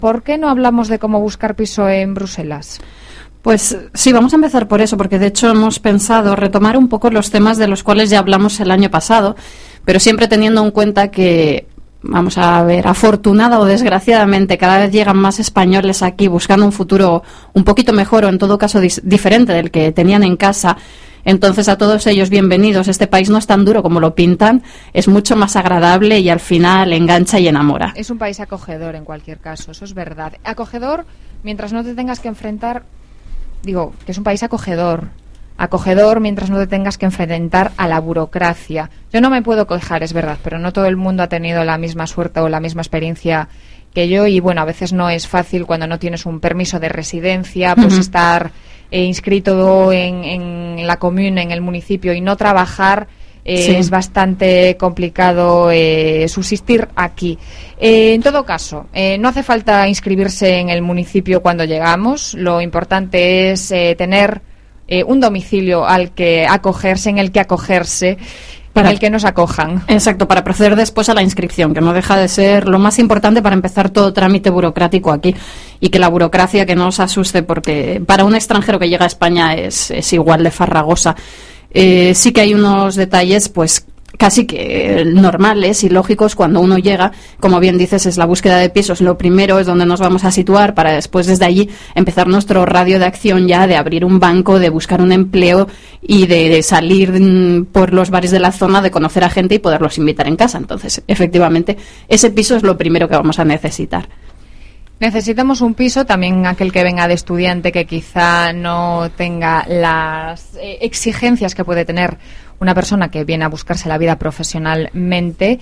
¿por qué no hablamos de cómo buscar piso en Bruselas? Pues sí, vamos a empezar por eso, porque de hecho hemos pensado retomar un poco los temas de los cuales ya hablamos el año pasado, pero siempre teniendo en cuenta que, vamos a ver, afortunada o desgraciadamente, cada vez llegan más españoles aquí buscando un futuro un poquito mejor o en todo caso diferente del que tenían en casa. Entonces, a todos ellos, bienvenidos. Este país no es tan duro como lo pintan, es mucho más agradable y al final engancha y enamora. Es un país acogedor en cualquier caso, eso es verdad. Acogedor mientras no te tengas que enfrentar, digo, que es un país acogedor mientras no te tengas que enfrentar a la burocracia. Yo no me puedo quejar, es verdad, pero no todo el mundo ha tenido la misma suerte o la misma experiencia que yo y bueno, a veces no es fácil cuando no tienes un permiso de residencia, pues estar inscrito en la comuna, en el municipio y no trabajar. Sí. Es bastante complicado subsistir aquí. En todo caso, no hace falta inscribirse en el municipio cuando llegamos. Lo importante es tener un domicilio al que acogerse, en el que acogerse, para el que nos acojan. Exacto, para proceder después a la inscripción, que no deja de ser lo más importante para empezar todo trámite burocrático aquí. Y que la burocracia que no os asuste, porque para un extranjero que llega a España es igual de farragosa. Sí que hay unos detalles, pues casi que normales y lógicos cuando uno llega. Como bien dices, es la búsqueda de pisos. Lo primero es donde nos vamos a situar para después desde allí empezar nuestro radio de acción ya de abrir un banco, de buscar un empleo y de salir por los bares de la zona, de conocer a gente y poderlos invitar en casa. Entonces, efectivamente, ese piso es lo primero que vamos a necesitar. Necesitamos un piso, también aquel que venga de estudiante que quizá no tenga las exigencias que puede tener una persona que viene a buscarse la vida profesionalmente.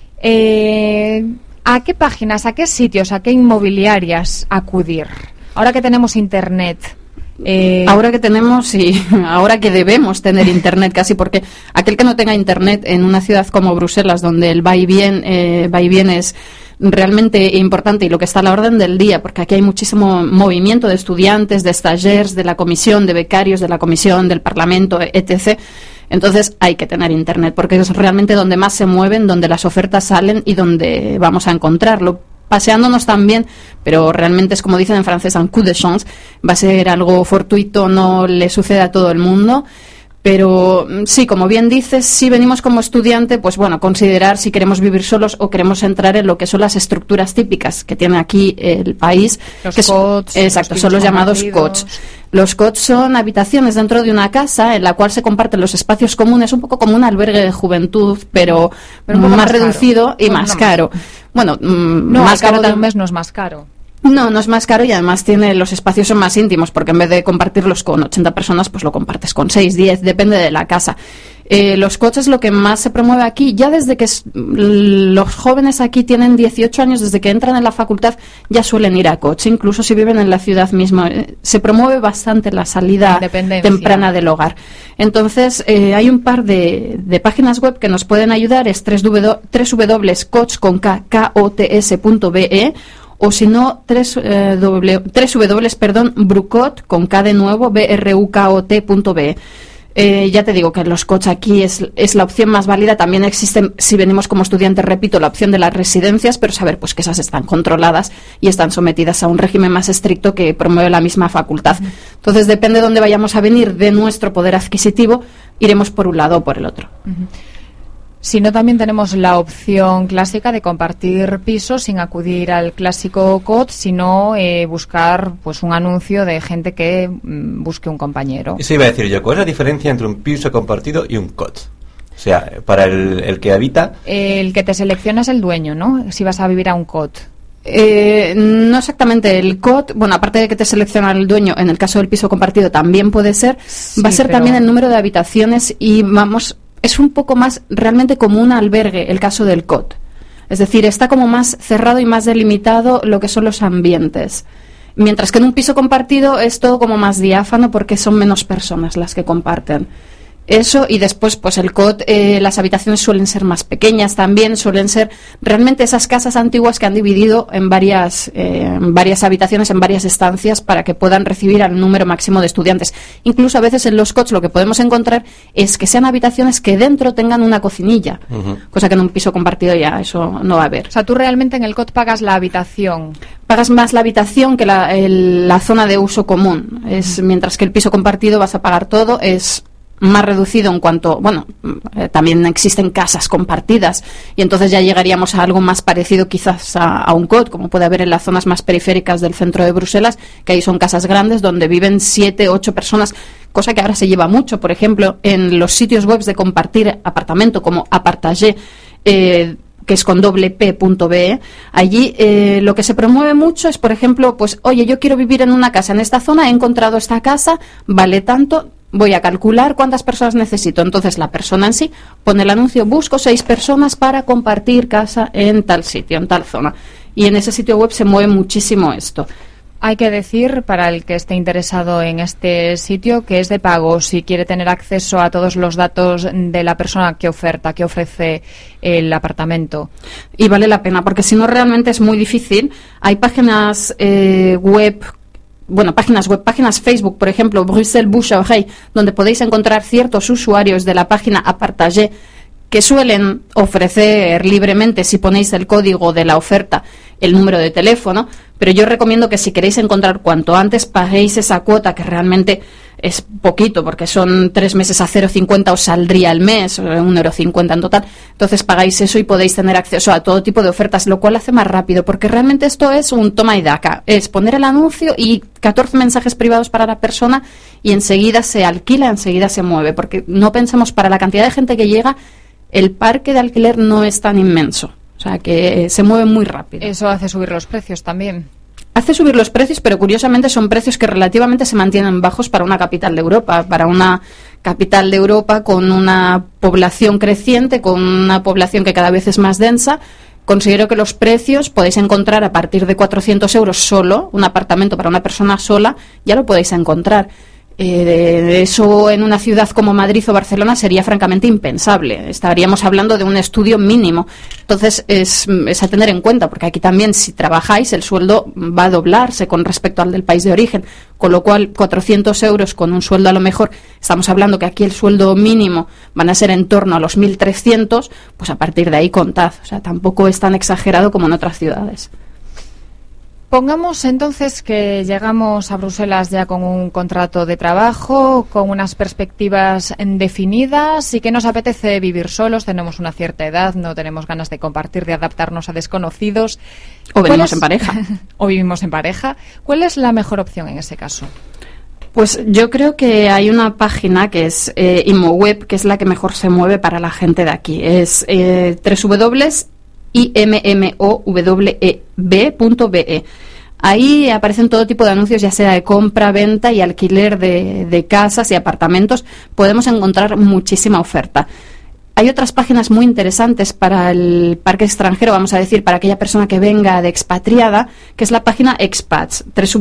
¿A qué páginas, a qué sitios, a qué inmobiliarias acudir? Ahora que tenemos Internet. Ahora que tenemos y ahora que debemos tener Internet casi, porque aquel que no tenga Internet en una ciudad como Bruselas, donde el va y bien es realmente importante y lo que está a la orden del día, porque aquí hay muchísimo movimiento de estudiantes, de stagiaires, de la comisión, de becarios, de la comisión, del Parlamento, etc. Entonces hay que tener Internet, porque es realmente donde más se mueven, donde las ofertas salen y donde vamos a encontrarlo. Paseándonos también, pero realmente es como dicen en francés, un coup de chance, va a ser algo fortuito, no le sucede a todo el mundo. Pero sí, como bien dices, si venimos como estudiante, pues bueno, considerar si queremos vivir solos o queremos entrar en lo que son las estructuras típicas que tiene aquí el país. Los COTs. Exacto, son los llamados COTs. Los COTs son habitaciones dentro de una casa en la cual se comparten los espacios comunes, un poco como un albergue de juventud, pero más reducido y más caro. Bueno, no, más caro de un mes no es más caro. No es más caro y además los espacios son más íntimos, porque en vez de compartirlos con 80 personas, pues lo compartes con 6, 10, depende de la casa. Los coches, lo que más se promueve aquí, ya desde que los jóvenes aquí tienen 18 años, desde que entran en la facultad, ya suelen ir a coche, incluso si viven en la ciudad misma. Se promueve bastante la salida temprana del hogar. Entonces, hay un par de páginas web que nos pueden ayudar, es www.cots.be o si no, brucot, con K de nuevo, brukot.be. Ya te digo que los coches aquí es la opción más válida. También existen, si venimos como estudiantes, repito, la opción de las residencias, pero saber pues que esas están controladas y están sometidas a un régimen más estricto que promueve la misma facultad. Entonces, depende de dónde vayamos a venir de nuestro poder adquisitivo, iremos por un lado o por el otro. Si no, también tenemos la opción clásica de compartir pisos sin acudir al clásico COT, sino buscar pues un anuncio de gente que busque un compañero. Eso iba a decir yo, ¿cuál es la diferencia entre un piso compartido y un COT? O sea, para el que habita... El que te selecciona es el dueño, ¿no? Si vas a vivir a un COT. No exactamente. El COT, bueno, aparte de que te selecciona el dueño, en el caso del piso compartido también puede ser, sí, va a ser también el número de habitaciones y vamos... Es un poco más realmente como un albergue el caso del COT. Es decir, está como más cerrado y más delimitado lo que son los ambientes. Mientras que en un piso compartido es todo como más diáfano porque son menos personas las que comparten. Eso, y después pues el COT, las habitaciones suelen ser más pequeñas también, suelen ser realmente esas casas antiguas que han dividido en varias habitaciones, en varias estancias para que puedan recibir al número máximo de estudiantes. Incluso a veces en los COTs lo que podemos encontrar es que sean habitaciones que dentro tengan una cocinilla, cosa que en un piso compartido ya eso no va a haber. O sea, tú realmente en el COT pagas la habitación. pagas más la habitación que la zona de uso común. Mientras que el piso compartido vas a pagar todo, es más reducido en cuanto, también existen casas compartidas y entonces ya llegaríamos a algo más parecido quizás a un COT, como puede haber en las zonas más periféricas del centro de Bruselas, que ahí son casas grandes donde viven 7, 8 personas, cosa que ahora se lleva mucho. Por ejemplo, en los sitios web de compartir apartamento como Apartagé, que es con p.be, allí lo que se promueve mucho es, por ejemplo, pues, oye, yo quiero vivir en una casa en esta zona, he encontrado esta casa, vale tanto, voy a calcular cuántas personas necesito. Entonces la persona en sí pone el anuncio, busco 6 personas para compartir casa en tal sitio, en tal zona. Y en ese sitio web se mueve muchísimo esto. Hay que decir, para el que esté interesado en este sitio, que es de pago si quiere tener acceso a todos los datos de la persona que ofrece el apartamento. Y vale la pena, porque si no realmente es muy difícil. Hay páginas web, páginas Facebook, por ejemplo, Bruxelles Bouche à Oreille, donde podéis encontrar ciertos usuarios de la página Apartagé que suelen ofrecer libremente, si ponéis el código de la oferta, el número de teléfono, pero yo recomiendo que si queréis encontrar cuanto antes paguéis esa cuota, que realmente es poquito, porque son 3 meses a 0,50 os saldría al mes, 1,50 € en total. Entonces pagáis eso y podéis tener acceso a todo tipo de ofertas, lo cual hace más rápido, porque realmente esto es un toma y daca. Es poner el anuncio y 14 mensajes privados para la persona y enseguida se alquila, enseguida se mueve, porque no pensemos, para la cantidad de gente que llega, el parque de alquiler no es tan inmenso. O sea, que se mueve muy rápido. Eso hace subir los precios también. Hace subir los precios, pero curiosamente son precios que relativamente se mantienen bajos para una capital de Europa. Para una capital de Europa con una población creciente, con una población que cada vez es más densa, considero que los precios podéis encontrar a partir de 400 € solo, un apartamento para una persona sola, ya lo podéis encontrar. Eso en una ciudad como Madrid o Barcelona sería francamente impensable. Estaríamos hablando de un estudio mínimo. Entonces es a tener en cuenta, porque aquí también, si trabajáis, el sueldo va a doblarse con respecto al del país de origen, con lo cual 400 € con un sueldo, a lo mejor estamos hablando que aquí el sueldo mínimo van a ser en torno a los 1.300, pues a partir de ahí contad. O sea, tampoco es tan exagerado como en otras ciudades. Pongamos entonces que llegamos a Bruselas ya con un contrato de trabajo, con unas perspectivas definidas y que nos apetece vivir solos, tenemos una cierta edad, no tenemos ganas de compartir, de adaptarnos a desconocidos. O vivimos en pareja. O vivimos en pareja. ¿Cuál es la mejor opción en ese caso? Pues yo creo que hay una página que es ImmoWeb, que es la que mejor se mueve para la gente de aquí. Es www.immoweb.be. Ahí aparecen todo tipo de anuncios, ya sea de compra, venta y alquiler de casas y apartamentos. Podemos encontrar muchísima oferta. Hay otras páginas muy interesantes para el parque extranjero, vamos a decir, para aquella persona que venga de expatriada, que es la página Expats,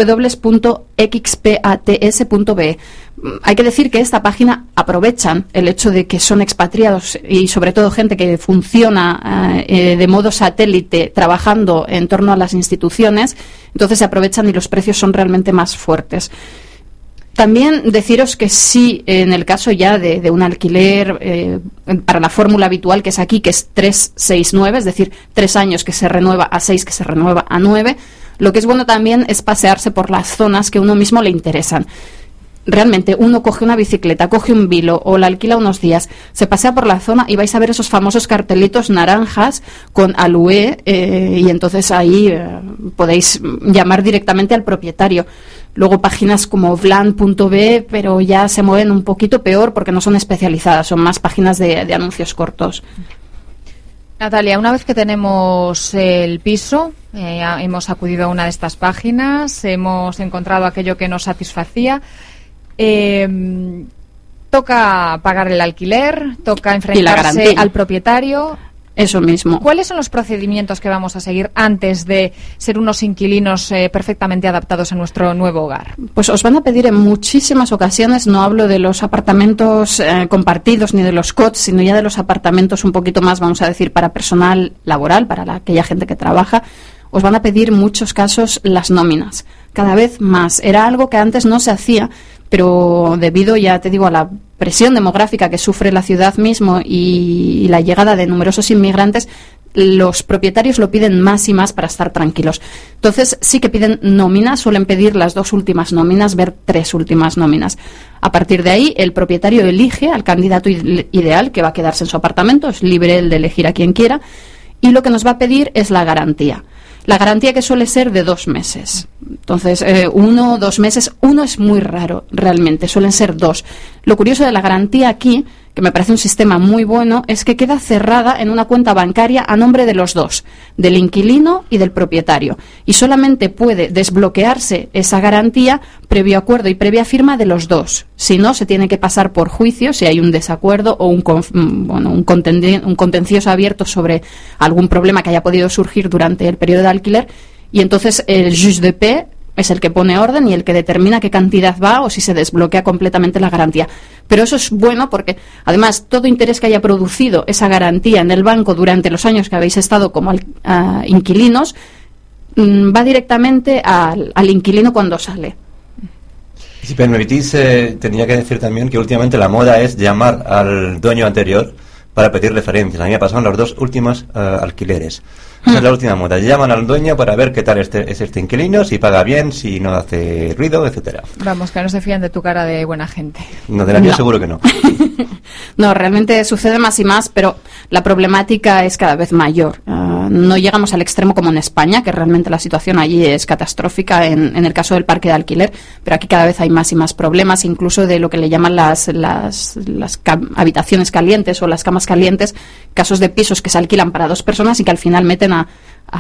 www.xpats.be. Hay que decir que esta página aprovechan el hecho de que son expatriados y sobre todo gente que funciona de modo satélite trabajando en torno a las instituciones, entonces se aprovechan y los precios son realmente más fuertes. También deciros que sí, en el caso ya de un alquiler para la fórmula habitual que es aquí, que es 3-6-9, es decir, 3 años que se renueva a 6, que se renueva a 9, lo que es bueno también es pasearse por las zonas que uno mismo le interesan. Realmente uno coge una bicicleta, coge un vilo o la alquila unos días, se pasea por la zona y vais a ver esos famosos cartelitos naranjas con Alué y entonces ahí podéis llamar directamente al propietario. Luego páginas como vlan.be, pero ya se mueven un poquito peor porque no son especializadas, son más páginas de anuncios cortos. Natalia, una vez que tenemos el piso, hemos acudido a una de estas páginas, hemos encontrado aquello que nos satisfacía, toca pagar el alquiler, toca enfrentarse al propietario. Eso mismo. ¿Cuáles son los procedimientos que vamos a seguir antes de ser unos inquilinos perfectamente adaptados a nuestro nuevo hogar? Pues os van a pedir en muchísimas ocasiones, no hablo de los apartamentos compartidos ni de los COTs, sino ya de los apartamentos un poquito más, vamos a decir, para personal laboral, para aquella gente que trabaja, os van a pedir en muchos casos las nóminas, cada vez más. Era algo que antes no se hacía, pero debido, ya te digo, a la presión demográfica que sufre la ciudad mismo y la llegada de numerosos inmigrantes, los propietarios lo piden más y más para estar tranquilos. Entonces sí que piden nóminas, suelen pedir las 2 últimas nóminas, ver 3 últimas nóminas. A partir de ahí, el propietario elige al candidato ideal que va a quedarse en su apartamento, es libre el de elegir a quien quiera, y lo que nos va a pedir es la garantía. La garantía, que suele ser de 2 meses. Entonces, 1 o 2 meses, 1 es muy raro realmente, suelen ser 2. Lo curioso de la garantía aquí, que me parece un sistema muy bueno, es que queda cerrada en una cuenta bancaria a nombre de los dos, del inquilino y del propietario. Y solamente puede desbloquearse esa garantía previo acuerdo y previa firma de los dos. Si no, se tiene que pasar por juicio si hay un desacuerdo o un contencioso abierto sobre algún problema que haya podido surgir durante el periodo de alquiler. Y entonces el juge de paix es el que pone orden y el que determina qué cantidad va o si se desbloquea completamente la garantía. Pero eso es bueno porque, además, todo interés que haya producido esa garantía en el banco durante los años que habéis estado como inquilinos va directamente al inquilino cuando sale. Si me permitís, tenía que decir también que últimamente la moda es llamar al dueño anterior para pedir referencias. A mí me pasaron los 2 últimos alquileres. Esa es la última moda. Llaman al dueño para ver qué tal es este inquilino, si paga bien, si no hace ruido, etcétera. Vamos, que no se fían de tu cara de buena gente. No, de la mía seguro que no. No, realmente sucede más y más, pero la problemática es cada vez mayor. No llegamos al extremo como en España, que realmente la situación allí es catastrófica en el caso del parque de alquiler, pero aquí cada vez hay más y más problemas, incluso de lo que le llaman las habitaciones calientes o las camas calientes, casos de pisos que se alquilan para 2 personas y que al final meten a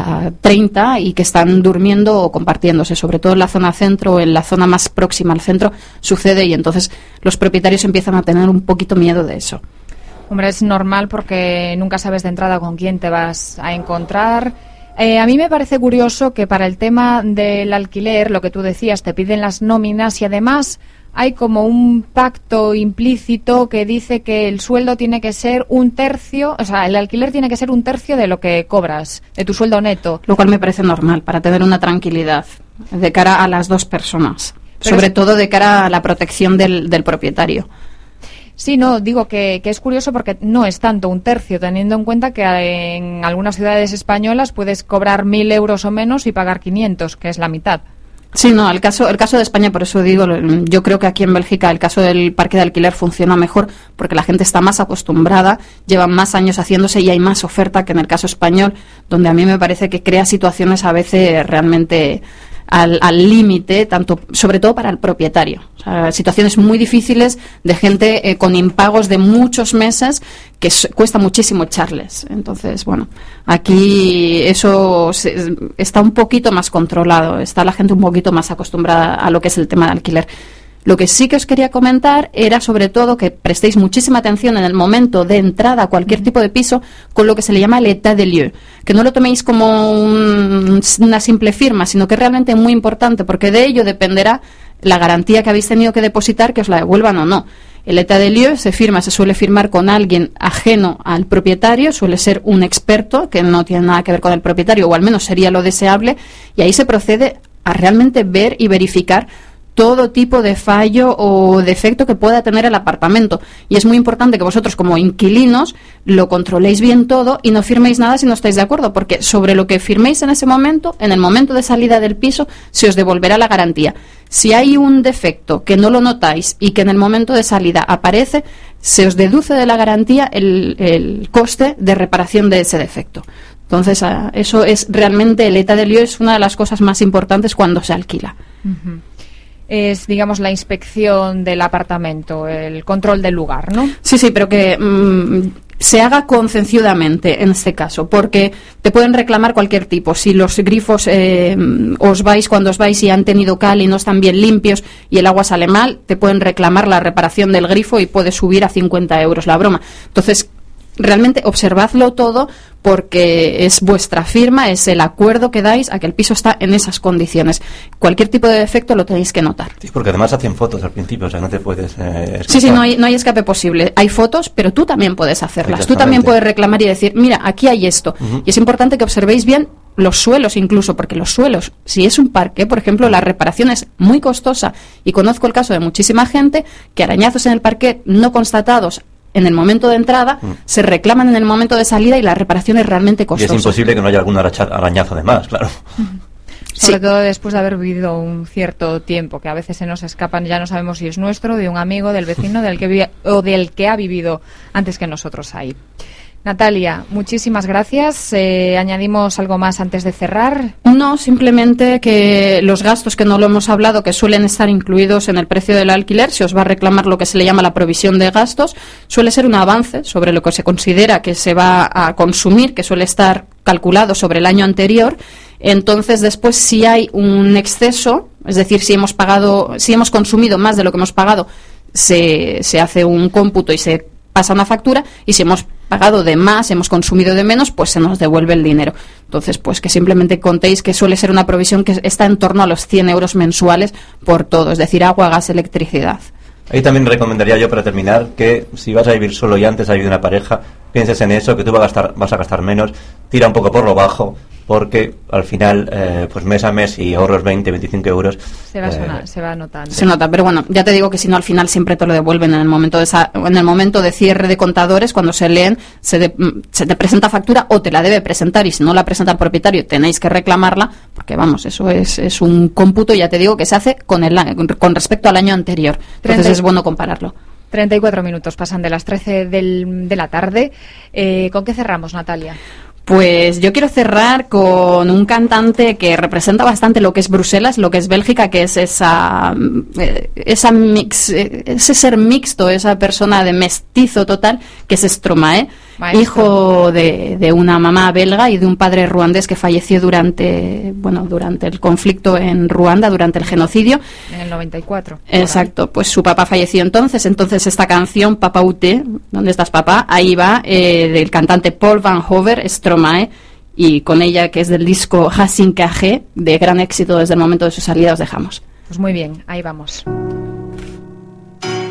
30 y que están durmiendo o compartiéndose, sobre todo en la zona centro o en la zona más próxima al centro sucede, y entonces los propietarios empiezan a tener un poquito miedo de eso. Hombre, es normal porque nunca sabes de entrada con quién te vas a encontrar. A mí me parece curioso que para el tema del alquiler, lo que tú decías, te piden las nóminas y además hay como un pacto implícito que dice que el sueldo tiene que ser 1/3, o sea, el alquiler tiene que ser 1/3 de lo que cobras, de tu sueldo neto. Lo cual me parece normal, para tener una tranquilidad de cara a las 2 personas, pero sobre todo de cara a la protección del propietario. Sí, no, digo que es curioso porque no es tanto 1/3, teniendo en cuenta que en algunas ciudades españolas puedes cobrar 1.000 euros o menos y pagar 500, que es la mitad. Sí, no, el caso de España, por eso digo, yo creo que aquí en Bélgica el caso del parque de alquiler funciona mejor porque la gente está más acostumbrada, llevan más años haciéndose y hay más oferta que en el caso español, donde a mí me parece que crea situaciones a veces realmente al límite, tanto sobre todo para el propietario. O sea, situaciones muy difíciles de gente con impagos de muchos meses que cuesta muchísimo echarles. Entonces, bueno, aquí eso está un poquito más controlado, está la gente un poquito más acostumbrada a lo que es el tema de alquiler. Lo que sí que os quería comentar era sobre todo que prestéis muchísima atención en el momento de entrada a cualquier tipo de piso con lo que se le llama el état des lieux, que no lo toméis como una simple firma, sino que es realmente muy importante porque de ello dependerá la garantía que habéis tenido que depositar, que os la devuelvan o no. El état des lieux se suele firmar con alguien ajeno al propietario, suele ser un experto que no tiene nada que ver con el propietario, o al menos sería lo deseable, y ahí se procede a realmente ver y verificar todo tipo de fallo o defecto que pueda tener el apartamento. Y es muy importante que vosotros, como inquilinos, lo controléis bien todo y no firméis nada si no estáis de acuerdo, porque sobre lo que firméis en ese momento, en el momento de salida del piso, se os devolverá la garantía. Si hay un defecto que no lo notáis y que en el momento de salida aparece, se os deduce de la garantía el coste de reparación de ese defecto. Entonces, eso es realmente, el état des lieux es una de las cosas más importantes cuando se alquila. Uh-huh. Es, digamos, la inspección del apartamento, el control del lugar, ¿no? Sí, pero que se haga concienzudamente en este caso, porque te pueden reclamar cualquier tipo. Si los grifos cuando os vais y han tenido cal y no están bien limpios y el agua sale mal, te pueden reclamar la reparación del grifo y puede subir a 50 euros la broma. Entonces, realmente observadlo todo porque es vuestra firma, es el acuerdo que dais a que el piso está en esas condiciones. Cualquier tipo de defecto lo tenéis que notar. Sí, porque además hacen fotos al principio, o sea, no te puedes Sí, no hay escape posible. Hay fotos, pero tú también puedes hacerlas. Tú también puedes reclamar y decir, mira, aquí hay esto. Uh-huh. Y es importante que observéis bien los suelos incluso, porque los suelos, si es un parque, por ejemplo, la reparación es muy costosa. Y conozco el caso de muchísima gente que arañazos en el parquet no constatados en el momento de entrada, se reclaman en el momento de salida y la reparación es realmente costosa. Y es imposible que no haya algún arañazo de más, claro. Sobre todo después de haber vivido un cierto tiempo, que a veces se nos escapan, ya no sabemos si es nuestro, de un amigo, del vecino, del que ha vivido antes que nosotros ahí. Natalia, muchísimas gracias. ¿Añadimos algo más antes de cerrar? No, simplemente que los gastos, que no lo hemos hablado, que suelen estar incluidos en el precio del alquiler, si os va a reclamar lo que se le llama la provisión de gastos, suele ser un avance sobre lo que se considera que se va a consumir, que suele estar calculado sobre el año anterior. Entonces, después, si hay un exceso, es decir, si hemos consumido más de lo que hemos pagado, se hace un cómputo y se pasa una factura, y si hemos pagado de más, hemos consumido de menos, pues se nos devuelve el dinero. Entonces, pues que simplemente contéis que suele ser una provisión que está en torno a los 100 euros mensuales por todo, es decir, agua, gas, electricidad. Ahí también recomendaría yo, para terminar, que si vas a vivir solo y antes has vivido una pareja, pienses en eso, que tú vas a gastar menos, tira un poco por lo bajo, porque al final, pues mes a mes, y ahorros 20, 25 euros... Se va notando. Se nota, pero bueno, ya te digo que si no, al final siempre te lo devuelven en el momento de cierre de contadores, cuando se leen, se te presenta factura o te la debe presentar, y si no la presenta el propietario, tenéis que reclamarla, porque vamos, eso es un cómputo, ya te digo, que se hace con respecto al año anterior. Entonces es bueno compararlo. 34 minutos pasan de las 13 de la tarde. ¿Con qué cerramos, Natalia? Pues yo quiero cerrar con un cantante que representa bastante lo que es Bruselas, lo que es Bélgica, que es ese ser mixto, esa persona de mestizo total, que es Stromae, hijo de una mamá belga y de un padre ruandés que falleció durante el conflicto en Ruanda, durante el genocidio. En el 94. Exacto, pues su papá falleció entonces esta canción, Papa Ute, ¿dónde estás, papá? Ahí va, del cantante Paul Van Hover, Stromae, y con ella, que es del disco Hasin Kage, de gran éxito desde el momento de su salida, os dejamos. Pues muy bien, ahí vamos.